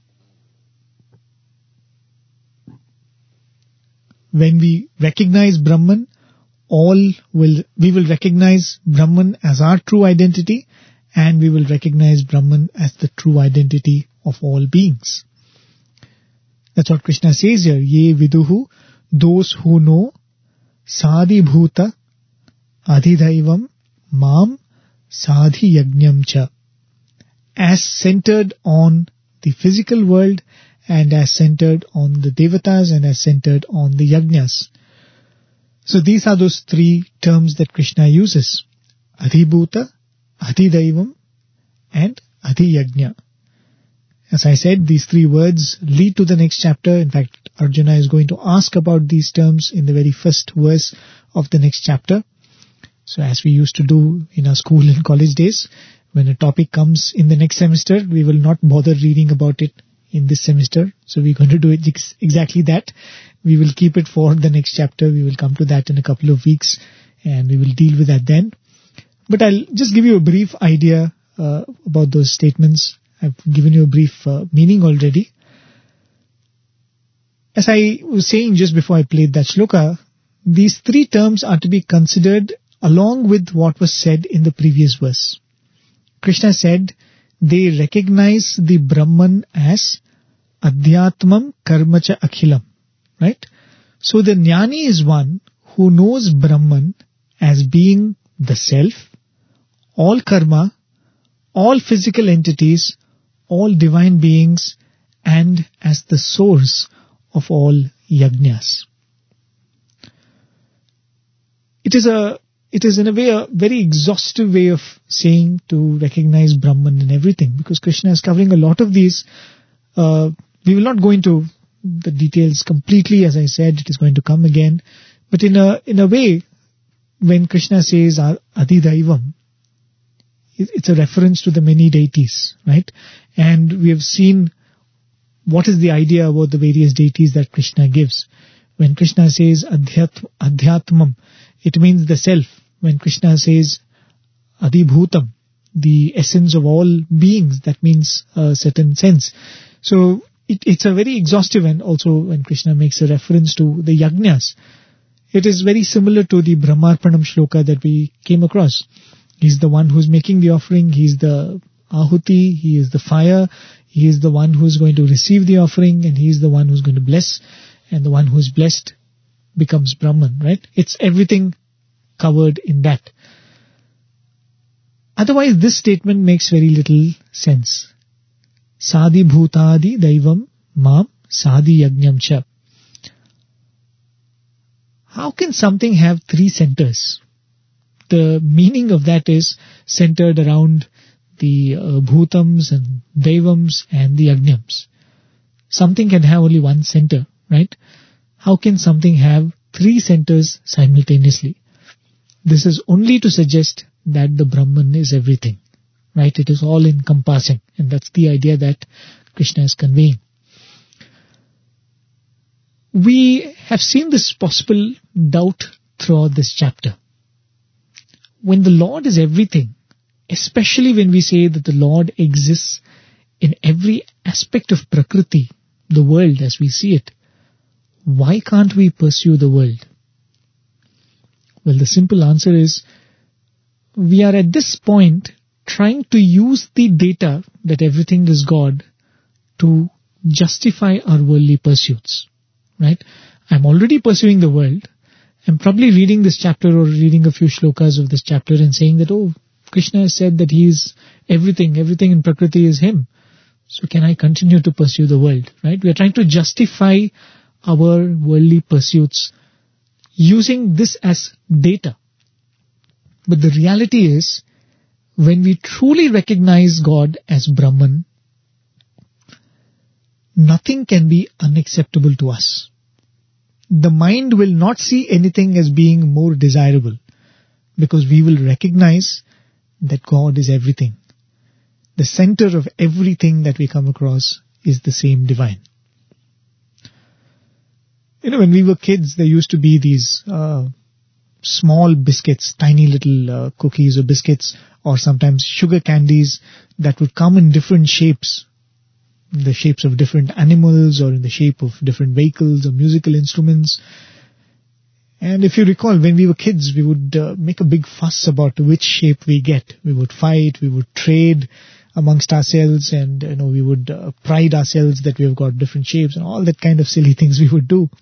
When we recognize Brahman, all will we will recognize Brahman as our true identity, and we will recognize Brahman as the true identity of all beings. That's what Krishna says here. Ye viduhu, those who know, sadhi bhuta, adhidaivam, mam, sadhi yajnam cha. As centered on the physical world, and as centered on the devatas, and as centered on the yajnas. So these are those three terms that Krishna uses. Adhibhuta, Adhidaivam, and Adhiyajna. As I said, these three words lead to the next chapter. In fact, Arjuna is going to ask about these terms in the very first verse of the next chapter. So as we used to do in our school and college days, when a topic comes in the next semester, we will not bother reading about it in this semester. So we're going to do it ex- exactly that. We will keep it for the next chapter. We will come to that in a couple of weeks, and we will deal with that then. But I'll just give you a brief idea uh, about those statements. I've given you a brief uh, meaning already. As I was saying just before I played that shloka, these three terms are to be considered along with what was said in the previous verse. Krishna said they recognize the Brahman as Adhyatmam Karmacha Akhilam. Right? So the Jnani is one who knows Brahman as being the self, all karma, all physical entities, all divine beings, and as the source of all yajnas. It is a, it is in a way a very exhaustive way of saying to recognize Brahman in everything, because Krishna is covering a lot of these. Uh, we will not go into the details completely, as I said, it is going to come again. But in a in a way, when Krishna says Adidaivam, it's a reference to the many deities, right? And we have seen what is the idea about the various deities that Krishna gives. When Krishna says Adhyat- Adhyatmam, it means the self. When Krishna says Adibhutam, the essence of all beings, that means a certain sense. So it, it's a very exhaustive, and also when Krishna makes a reference to the yajnas, it is very similar to the Brahmarpanam shloka that we came across. He's the one who's making the offering, he's the ahuti, he is the fire, he is the one who's going to receive the offering, and he is the one who's going to bless, and the one who's blessed becomes Brahman, right? It's everything covered in that. Otherwise, this statement makes very little sense. Sadi bhutadi daivam mam sadi yajnam cha. How can something have three centers? The meaning of that is centered around the uh, bhutams and daivams and the yajnams. Something can have only one center, right? How can something have three centers simultaneously? This is only to suggest that the Brahman is everything, right? It is all encompassing, and that's the idea that Krishna is conveying. We have seen this possible doubt throughout this chapter. When the Lord is everything, especially when we say that the Lord exists in every aspect of Prakriti, the world as we see it, why can't we pursue the world? Well, the simple answer is, we are at this point trying to use the data that everything is God to justify our worldly pursuits, right? I'm already pursuing the world. I'm probably reading this chapter or reading a few shlokas of this chapter and saying that, oh, Krishna has said that he is everything, everything in Prakriti is him. So can I continue to pursue the world, right? We are trying to justify our worldly pursuits using this as data. But the reality is, when we truly recognize God as Brahman, nothing can be unacceptable to us. The mind will not see anything as being more desirable, because we will recognize that God is everything. The center of everything that we come across is the same divine. You know, when we were kids, there used to be these uh, small biscuits, tiny little uh, cookies or biscuits, or sometimes sugar candies that would come in different shapes, in the shapes of different animals or in the shape of different vehicles or musical instruments. And if you recall, when we were kids, we would uh, make a big fuss about which shape we get. We would fight, we would trade amongst ourselves, and you know, we would uh, pride ourselves that we have got different shapes and all that kind of silly things we would do.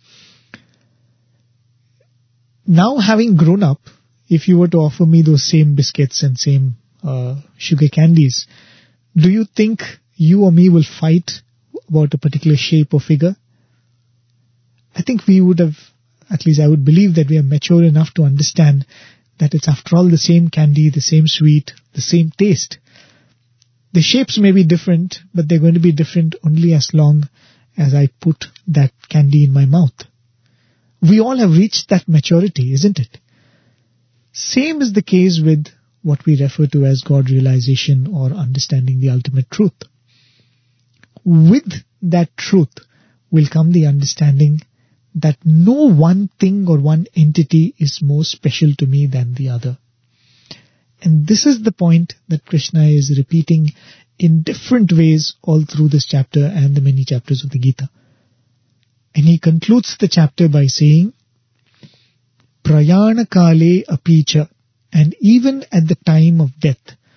Now, having grown up, if you were to offer me those same biscuits and same uh, sugar candies, do you think you or me will fight about a particular shape or figure? I think we would have, at least I would believe that we are mature enough to understand that it's after all the same candy, the same sweet, the same taste. The shapes may be different, but they're going to be different only as long as I put that candy in my mouth. We all have reached that maturity, isn't it? Same is the case with what we refer to as God realization or understanding the ultimate truth. With that truth will come the understanding that no one thing or one entity is more special to me than the other. And this is the point that Krishna is repeating in different ways all through this chapter and the many chapters of the Gita. And he concludes the chapter by saying, Prayana kale apicha, and even at the time of death,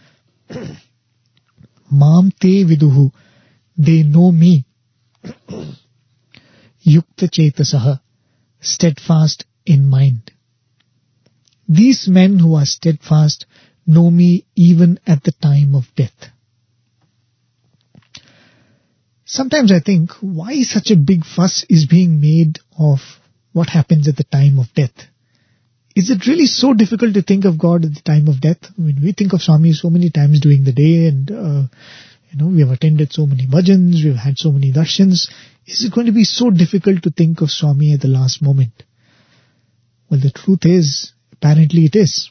Mam te viduhu, they know me, Yukta chetasaha, steadfast in mind. These men who are steadfast know me even at the time of death. Sometimes I think, why such a big fuss is being made of what happens at the time of death? Is it really so difficult to think of God at the time of death? I mean, we think of Swami so many times during the day, and uh, you know, we have attended so many bhajans, we've had so many darshans. Is it going to be so difficult to think of Swami at the last moment? Well, the truth is, apparently it is.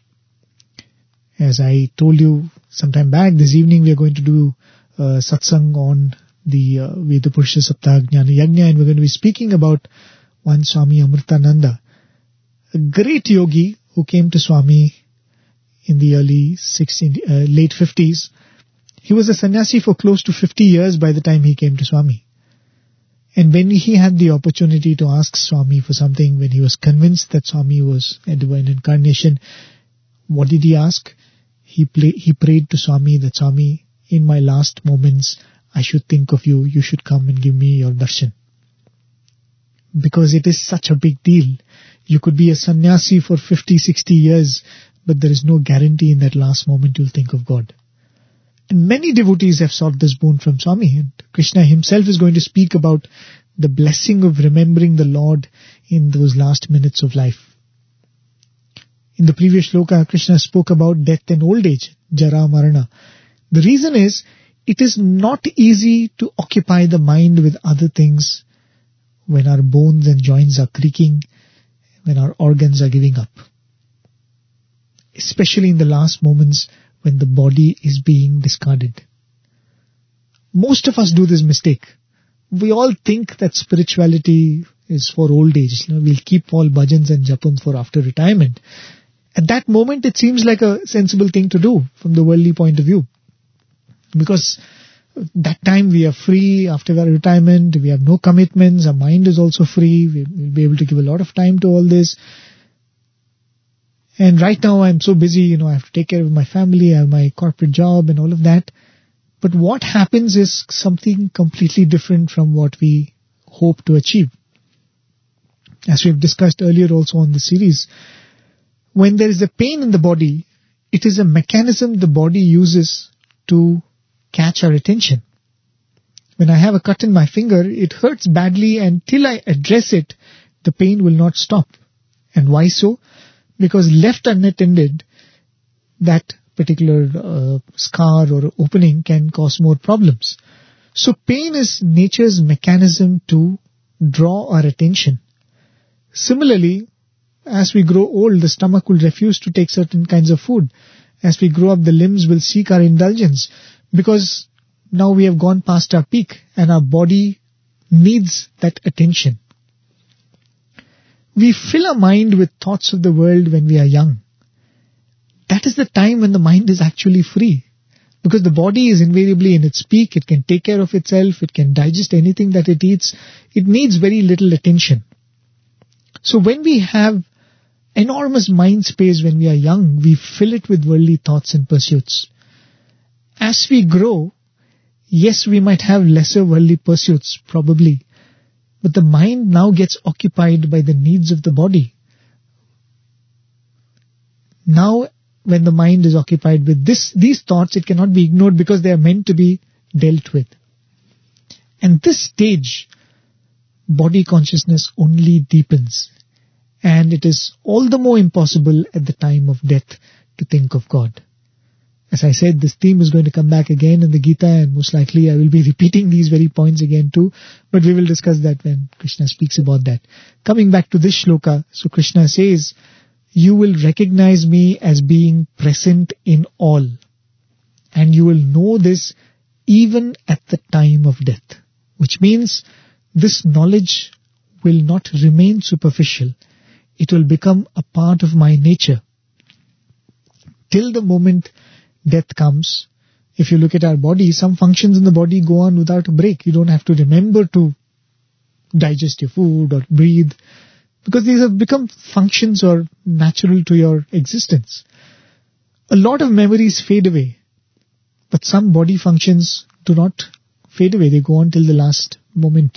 As I told you sometime back, this evening we are going to do uh, satsang on the uh, Veda Purusha Saptah Jnana Yajna, and we're going to be speaking about one Swami Amritananda, a great yogi who came to Swami in the early sixteen, uh, late fifties. He was a sannyasi for close to fifty years by the time he came to Swami. And when he had the opportunity to ask Swami for something, when he was convinced that Swami was a divine incarnation, what did he ask? He, play, he prayed to Swami that, Swami, in my last moments, I should think of you. You should come and give me your darshan. Because it is such a big deal. You could be a sannyasi for fifty, sixty years, but there is no guarantee in that last moment you'll think of God. And many devotees have sought this boon from Swami, and Krishna himself is going to speak about the blessing of remembering the Lord in those last minutes of life. In the previous shloka, Krishna spoke about death and old age, jara marana. The reason is, it is not easy to occupy the mind with other things when our bones and joints are creaking, when our organs are giving up. Especially in the last moments when the body is being discarded. Most of us do this mistake. We all think that spirituality is for old age. You know, we'll keep all bhajans and japans for after retirement. At that moment, it seems like a sensible thing to do from the worldly point of view. Because that time we are free after our retirement, we have no commitments, our mind is also free, we'll be able to give a lot of time to all this. And right now I'm so busy, you know, I have to take care of my family, I have my corporate job and all of that. But what happens is something completely different from what we hope to achieve. As we've discussed earlier also on the series, when there is a pain in the body, it is a mechanism the body uses to catch our attention. When I have a cut in my finger, it hurts badly, and till I address it, the pain will not stop. And why so? Because left unattended, that particular uh, scar or opening can cause more problems. So pain is nature's mechanism to draw our attention. Similarly, as we grow old, the stomach will refuse to take certain kinds of food. As we grow up, the limbs will seek our indulgence, because now we have gone past our peak and our body needs that attention. We fill our mind with thoughts of the world when we are young. That is the time when the mind is actually free, because the body is invariably in its peak. It can take care of itself. It can digest anything that it eats. It needs very little attention. So when we have enormous mind space when we are young, we fill it with worldly thoughts and pursuits. As we grow, yes, we might have lesser worldly pursuits, probably, but the mind now gets occupied by the needs of the body. Now, when the mind is occupied with this, these thoughts, it cannot be ignored because they are meant to be dealt with. And this stage, body consciousness only deepens. And it is all the more impossible at the time of death to think of God. As I said, this theme is going to come back again in the Gita, and most likely I will be repeating these very points again too, but we will discuss that when Krishna speaks about that. Coming back to this shloka, so Krishna says, you will recognize me as being present in all, and you will know this even at the time of death, which means this knowledge will not remain superficial. It will become a part of my nature. Till the moment death comes, if you look at our body, some functions in the body go on without a break. You don't have to remember to digest your food or breathe, because these have become functions or natural to your existence. A lot of memories fade away, but some body functions do not fade away. They go on till the last moment,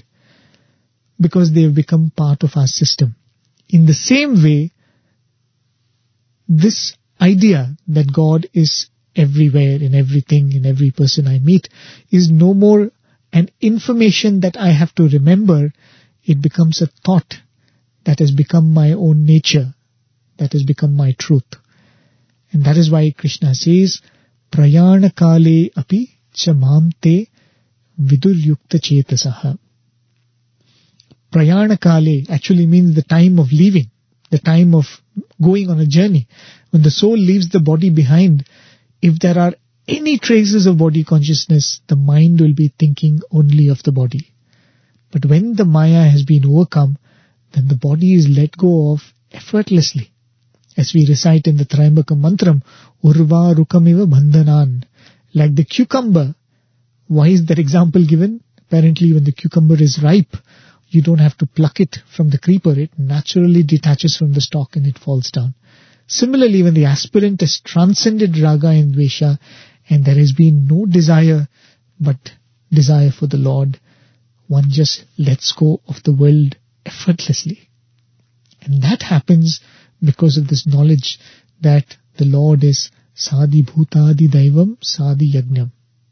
because they have become part of our system. In the same way, this idea that God is everywhere, in everything, in every person I meet, is no more an information that I have to remember. It becomes a thought that has become my own nature, that has become my truth. And that is why Krishna says, Prayana kale api chamam te viduryukta chetasaha. Prayana kale actually means the time of leaving, the time of going on a journey. When the soul leaves the body behind, if there are any traces of body consciousness, the mind will be thinking only of the body. But when the Maya has been overcome, then the body is let go of effortlessly. As we recite in the Trayambaka Mantram, Urva Rukamiva Bandhanan. Like the cucumber. Why is that example given? Apparently when the cucumber is ripe, you don't have to pluck it from the creeper. It naturally detaches from the stalk and it falls down. Similarly, when the aspirant has transcended Raga and Dvesha, and there has been no desire but desire for the Lord, one just lets go of the world effortlessly. And that happens because of this knowledge that the Lord is Sadi Bhutadi Daivam Sadi Yajnam.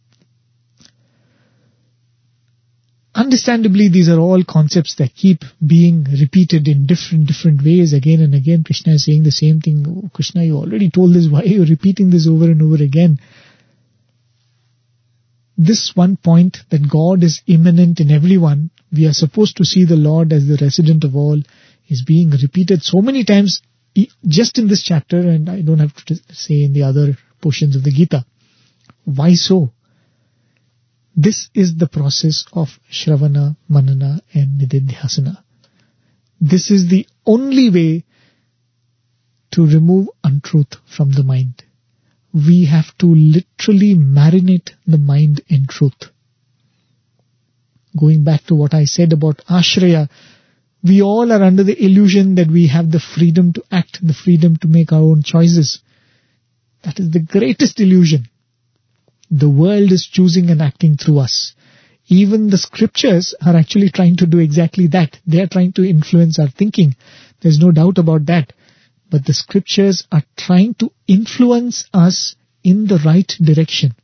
Understandably, these are all concepts that keep being repeated in different different ways again and again. Krishna is saying the same thing. Oh, Krishna, you already told this. Why are you repeating this over and over again? This one point that God is immanent in everyone, we are supposed to see the Lord as the resident of all, is being repeated so many times just in this chapter, and I don't have to say in the other portions of the Gita. Why so? This is the process of Shravana, Manana and Nididhyasana. This is the only way to remove untruth from the mind. We have to literally marinate the mind in truth. Going back to what I said about Ashraya, we all are under the illusion that we have the freedom to act, the freedom to make our own choices. That is the greatest illusion. The world is choosing and acting through us. Even the scriptures are actually trying to do exactly that. They are trying to influence our thinking. There's no doubt about that. But the scriptures are trying to influence us in the right direction.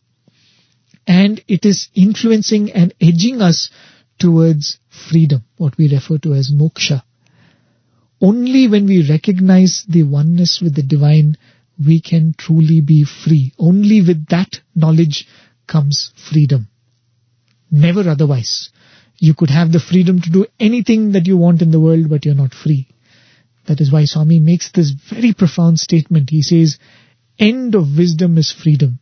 And it is influencing and edging us towards freedom, what we refer to as moksha. Only when we recognize the oneness with the divine, we can truly be free. Only with that knowledge comes freedom. Never otherwise. You could have the freedom to do anything that you want in the world, but you're not free. That is why Swami makes this very profound statement. He says, end of wisdom is freedom.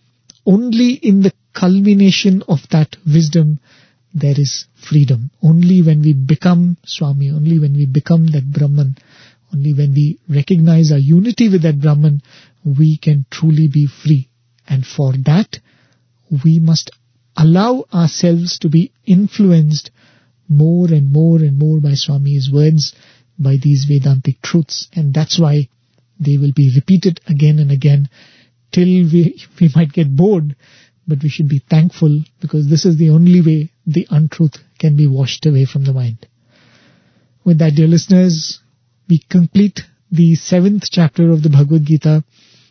Only in the culmination of that wisdom there is freedom. Only when we become Swami, only when we become that Brahman, only when we recognize our unity with that Brahman, we can truly be free. And for that, we must allow ourselves to be influenced more and more and more by Swami's words, by these Vedantic truths. And that's why they will be repeated again and again till we, we might get bored. But we should be thankful, because this is the only way the untruth can be washed away from the mind. With that, dear listeners, we complete the seventh chapter of the Bhagavad Gita.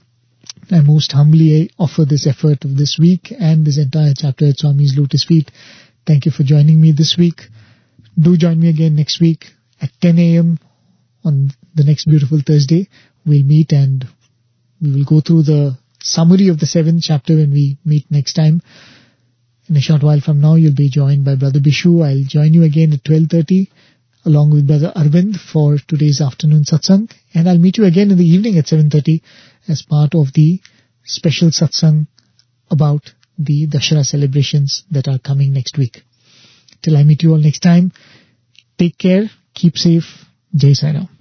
I most humbly offer this effort of this week and this entire chapter at Swami's Lotus Feet. Thank you for joining me this week. Do join me again next week at ten a.m. on the next beautiful Thursday. We'll meet and we will go through the summary of the seventh chapter when we meet next time. In a short while from now, you'll be joined by Brother Bishu. I'll join you again at twelve thirty along with Brother Arvind for today's afternoon satsang. And I'll meet you again in the evening at seven thirty as part of the special satsang about the Dashera celebrations that are coming next week. Till I meet you all next time, take care, keep safe, Jai Sai Ram.